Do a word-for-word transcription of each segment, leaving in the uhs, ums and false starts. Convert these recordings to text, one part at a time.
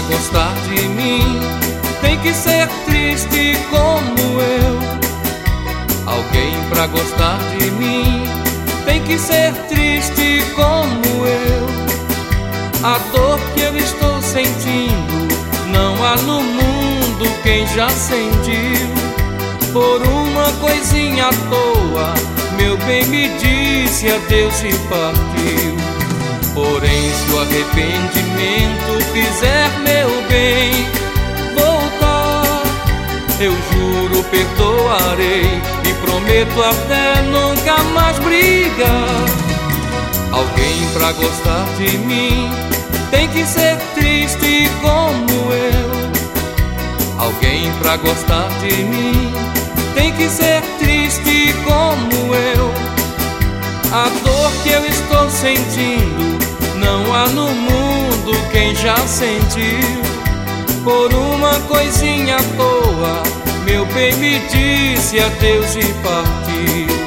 pra gostar de mim tem que ser triste como eu. Alguém pra gostar de mim tem que ser triste como eu. A dor que eu estou sentindo não há no mundo quem já sentiu. Por uma coisinha à toa meu bem me disse adeus e partiu. Porém se o arrependimento fizer meu bem voltar, eu juro perdoarei e prometo até nunca mais brigar. Alguém pra gostar de mim tem que ser triste como eu. Alguém pra gostar de mim tem que ser triste como eu. A dor que eu estou sentindo não há no mundo quem já sentiu. Por uma coisinha à toa meu bem me disse adeus e partiu.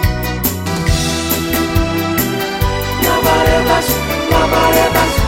Lavaredas, lavaredas.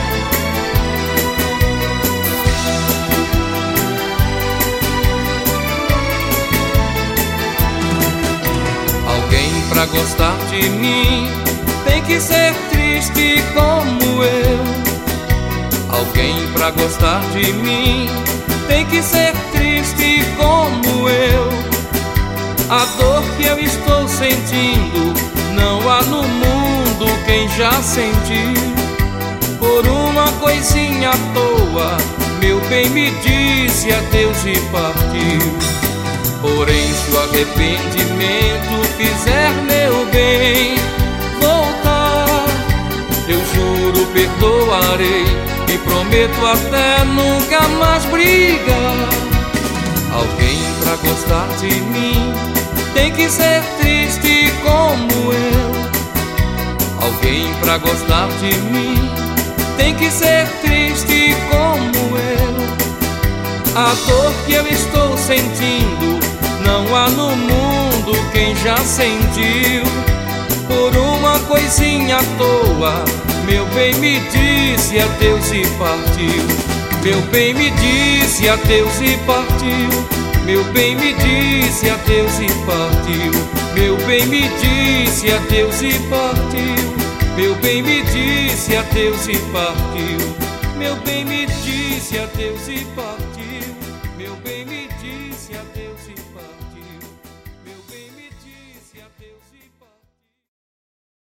Alguém pra gostar de mim tem que ser triste como eu. Alguém pra gostar de mim tem que ser triste como eu. A dor que eu estou sentindo não há no mundo quem já sentiu. Por uma coisinha à toa meu bem me disse adeus e partiu. Porém se o arrependimento fizer meu bem voltar, eu juro perdoarei e prometo até nunca mais brigar. Alguém pra gostar de mim tem que ser triste como eu. Alguém pra gostar de mim tem que ser triste como eu. A dor que eu estou sentindo não há no mundo quem já sentiu. Por uma coisinha à toa meu bem me disse adeus e partiu. Meu bem me disse adeus e partiu. Meu bem me disse adeus e partiu. Meu bem me disse adeus e partiu. Meu bem me disse adeus e partiu. Meu bem me disse adeus e partiu. Meu bem me disse adeus e partiu. Meu bem me disse adeus e